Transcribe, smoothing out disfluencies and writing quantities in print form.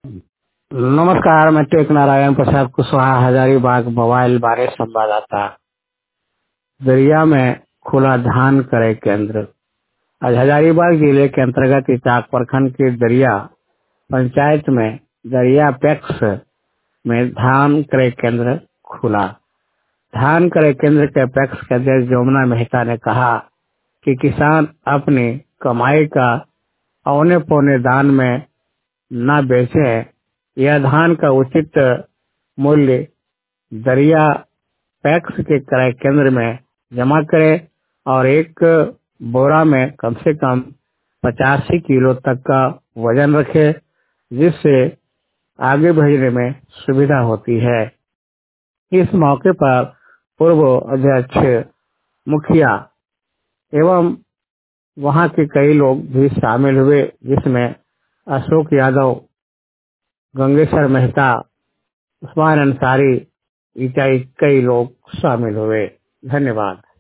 नमस्कार, मैं टेक नारायण प्रसाद कुशवाहा, हजारीबाग मोबाइल बारे संवाददाता। दरिया में खुला धान क्रय केंद्र। आज हजारीबाग जिले के अंतर्गत इचाक प्रखंड के दरिया पंचायत में दरिया पैक्स में धान क्रय केंद्र खुला। धान क्रय केंद्र के पैक्स के अध्यक्ष जोमना मेहता ने कहा कि किसान अपनी कमाई का औने पौने दान में न बेचे, यह धान का उचित मूल्य दरिया पैक्स के क्रय केंद्र में जमा करे और एक बोरा में कम से कम 85 किलो तक का वजन रखे, जिससे आगे भेजने में सुविधा होती है। इस मौके पर पूर्व अध्यक्ष, मुखिया एवं वहां के कई लोग भी शामिल हुए, जिसमें अशोक यादव, गंगेश्वर मेहता, उस्मान अंसारी इत्यादि कई लोग शामिल हुए। धन्यवाद।